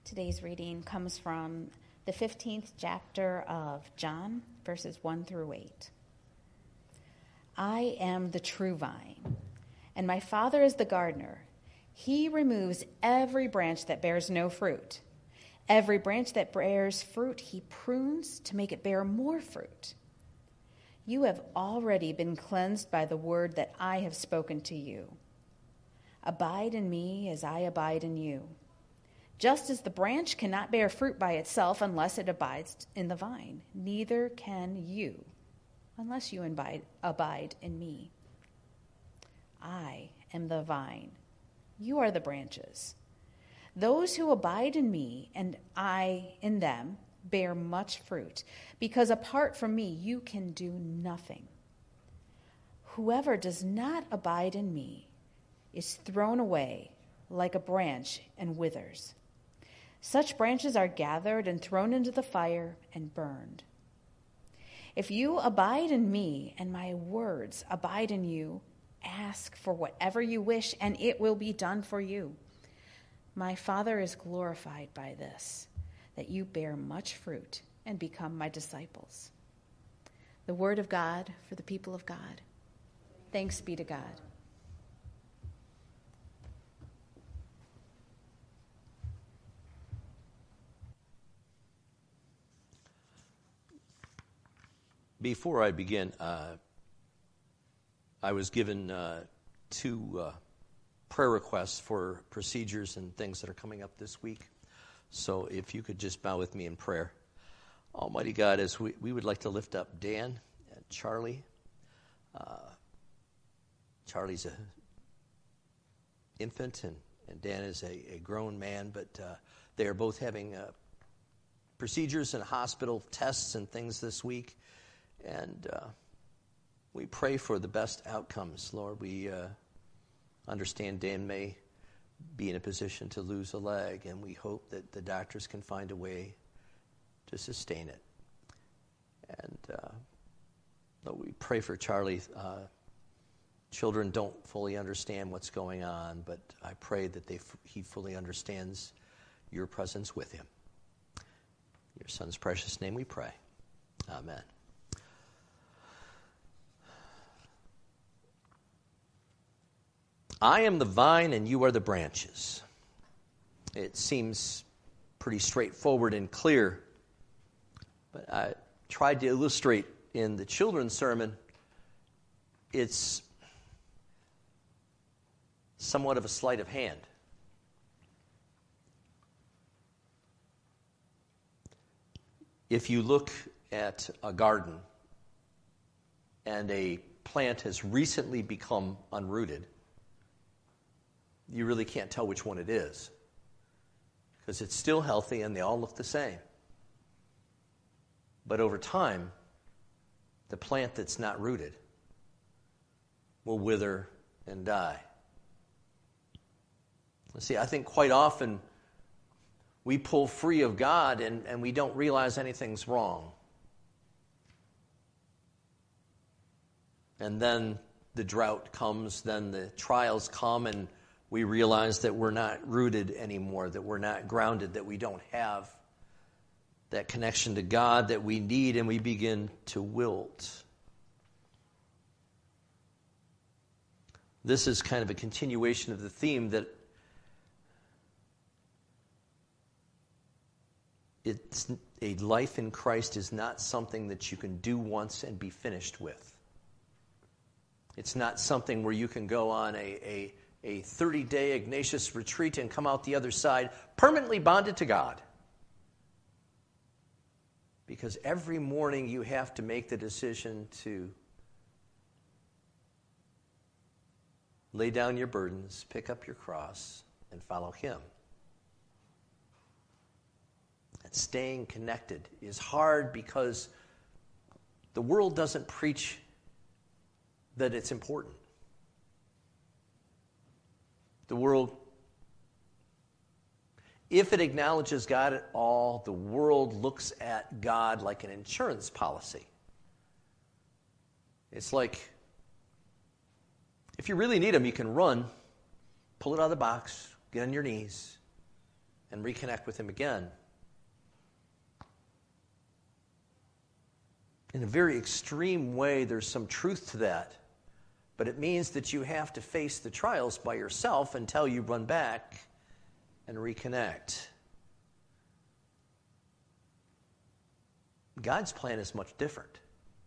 Today's reading comes from the 15th chapter of John, verses 1 through 8. I am the true vine, and my Father is the gardener. He removes every branch that bears no fruit. Every branch that bears fruit, he prunes to make it bear more fruit. You have already been cleansed by the word that I have spoken to you. Abide in me as I abide in you. Just as the branch cannot bear fruit by itself unless it abides in the vine, neither can you unless you abide in me. I am the vine. You are the branches. Those who abide in me and I in them bear much fruit, because apart from me you can do nothing. Whoever does not abide in me is thrown away like a branch and withers. Such branches are gathered and thrown into the fire and burned. If you abide in me and my words abide in you, ask for whatever you wish and it will be done for you. My Father is glorified by this, that you bear much fruit and become my disciples. The word of God for the people of God. Thanks be to God. Before I begin, I was given two prayer requests for procedures and things that are coming up this week. So if you could just bow with me in prayer. Almighty God, as we would like to lift up Dan and Charlie. Charlie's an infant and Dan is a grown man, but they are both having procedures and hospital tests and things this week. And we pray for the best outcomes, Lord. We understand Dan may be in a position to lose a leg, and we hope that the doctors can find a way to sustain it. And Lord, we pray for Charlie. Children don't fully understand what's going on, but I pray that he fully understands your presence with him. In your Son's precious name we pray. Amen. I am the vine and you are the branches. It seems pretty straightforward and clear, but I tried to illustrate in the children's sermon. It's somewhat of a sleight of hand. If you look at a garden and a plant has recently become unrooted, you really can't tell which one it is because it's still healthy and they all look the same. But over time, the plant that's not rooted will wither and die. See, I think quite often we pull free of God and we don't realize anything's wrong. And then the drought comes, then the trials come, and we realize that we're not rooted anymore, that we're not grounded, that we don't have that connection to God that we need, and we begin to wilt. This is kind of a continuation of the theme that a life in Christ is not something that you can do once and be finished with. It's not something where you can go on a 30-day Ignatius retreat and come out the other side permanently bonded to God. Because every morning you have to make the decision to lay down your burdens, pick up your cross, and follow Him. And staying connected is hard because the world doesn't preach that it's important. The world, if it acknowledges God at all, the world looks at God like an insurance policy. It's like, if you really need Him, you can run, pull it out of the box, get on your knees, and reconnect with him again. In a very extreme way, there's some truth to that. But it means that you have to face the trials by yourself until you run back and reconnect. God's plan is much different.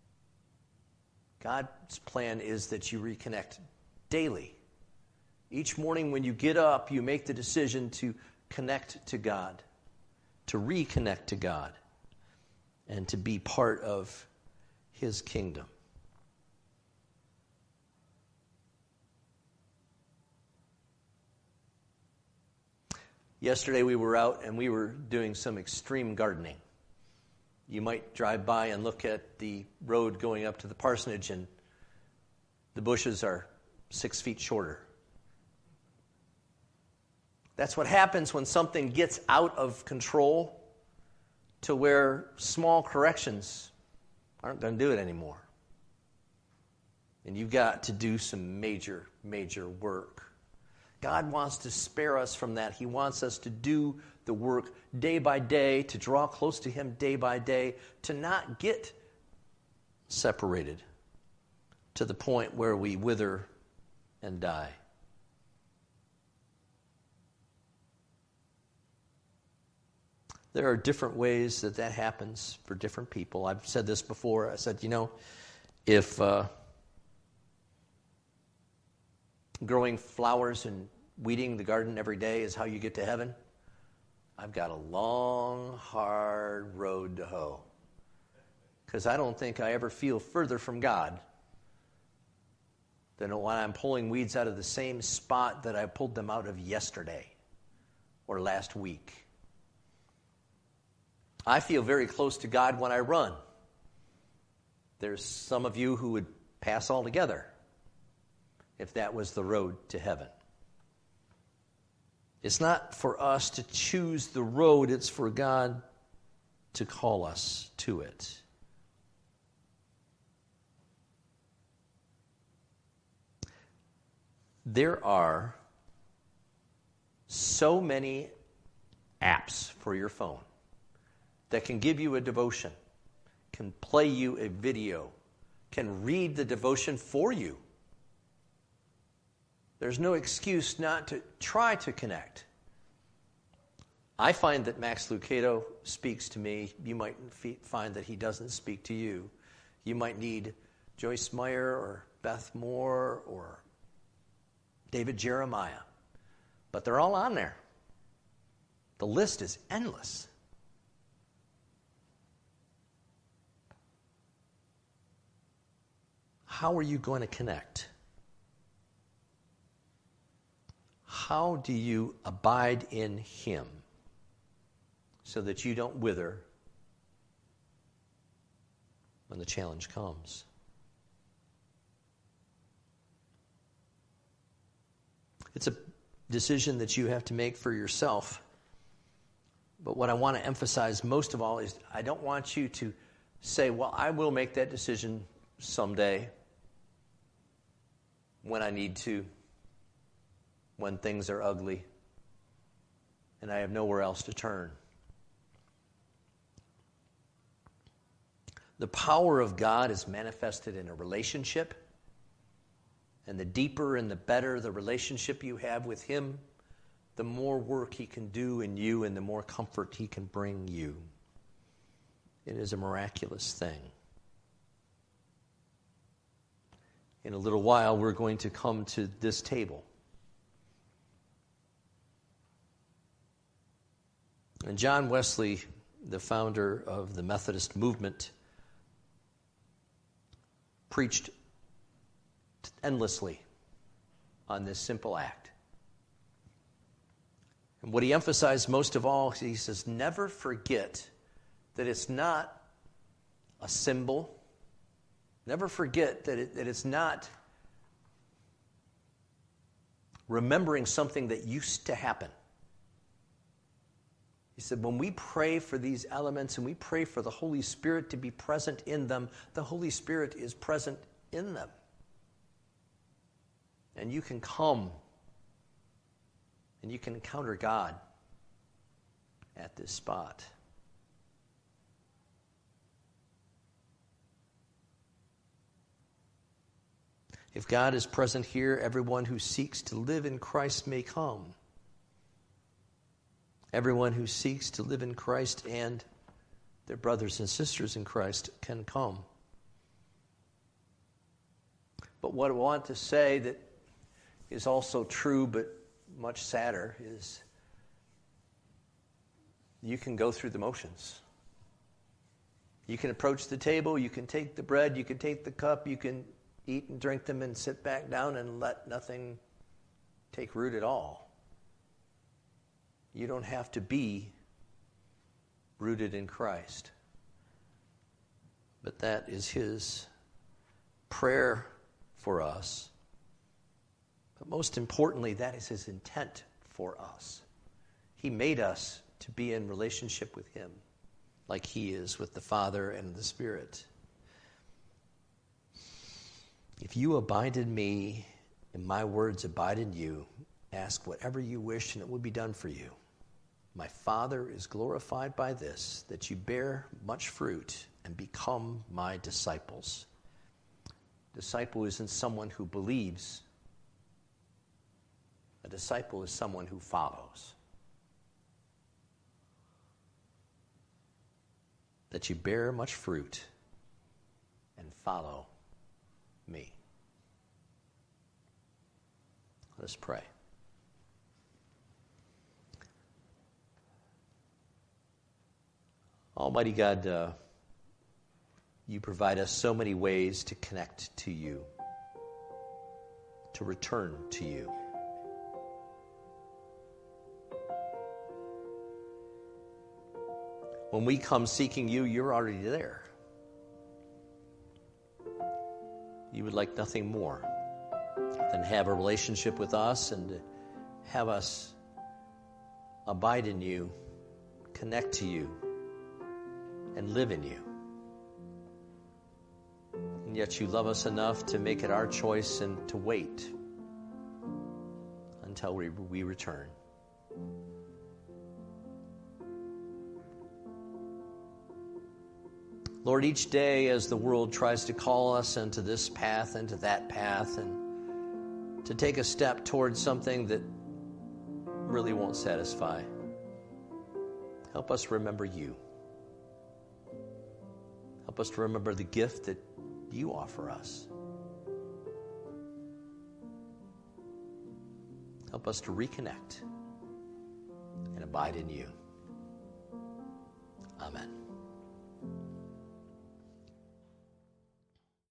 God's plan is that you reconnect daily. Each morning when you get up, you make the decision to connect to God, to reconnect to God, and to be part of His kingdom. Yesterday we were out and we were doing some extreme gardening. You might drive by and look at the road going up to the parsonage and the bushes are 6 feet shorter. That's what happens when something gets out of control to where small corrections aren't going to do it anymore. And you've got to do some major, major work. God wants to spare us from that. He wants us to do the work day by day, to draw close to Him day by day, to not get separated to the point where we wither and die. There are different ways that happens for different people. I've said this before. I said, if growing flowers and weeding the garden every day is how you get to heaven, I've got a long, hard road to hoe. Because I don't think I ever feel further from God than when I'm pulling weeds out of the same spot that I pulled them out of yesterday or last week. I feel very close to God when I run. There's some of you who would pass altogether if that was the road to heaven. It's not for us to choose the road, it's for God to call us to it. There are so many apps for your phone that can give you a devotion, can play you a video, can read the devotion for you. There's no excuse not to try to connect. I find that Max Lucado speaks to me. You might find that he doesn't speak to you. You might need Joyce Meyer or Beth Moore or David Jeremiah. But they're all on there. The list is endless. How are you going to connect? How do you abide in Him so that you don't wither when the challenge comes? It's a decision that you have to make for yourself. But what I want to emphasize most of all is I don't want you to say, well, I will make that decision someday when I need to, when things are ugly, and I have nowhere else to turn. The power of God is manifested in a relationship, and the deeper and the better the relationship you have with Him, the more work He can do in you and the more comfort He can bring you. It is a miraculous thing. In a little while, we're going to come to this table. And John Wesley, the founder of the Methodist movement, preached endlessly on this simple act. And what he emphasized most of all, he says, never forget that it's not a symbol. Never forget that it's not remembering something that used to happen. He said, when we pray for these elements and we pray for the Holy Spirit to be present in them, the Holy Spirit is present in them. And you can come and you can encounter God at this spot. If God is present here, everyone who seeks to live in Christ may come. Everyone who seeks to live in Christ and their brothers and sisters in Christ can come. But what I want to say that is also true but much sadder is you can go through the motions. You can approach the table, you can take the bread, you can take the cup, you can eat and drink them and sit back down and let nothing take root at all. You don't have to be rooted in Christ. But that is his prayer for us. But most importantly, that is his intent for us. He made us to be in relationship with him, like he is with the Father and the Spirit. If you abide in me, and my words abide in you, ask whatever you wish, and it will be done for you. My Father is glorified by this, that you bear much fruit and become my disciples. Disciple isn't someone who believes. A disciple is someone who follows. That you bear much fruit and follow me. Let us pray. Almighty God, you provide us so many ways to connect to you, to return to you. When we come seeking you, you're already there. You would like nothing more than have a relationship with us and have us abide in you, connect to you, and live in you. And yet you love us enough to make it our choice and to wait until we return. Lord, each day as the world tries to call us into this path, into that path, and to take a step towards something that really won't satisfy, help us remember you. Help us to remember the gift that you offer us. Help us to reconnect and abide in you. Amen.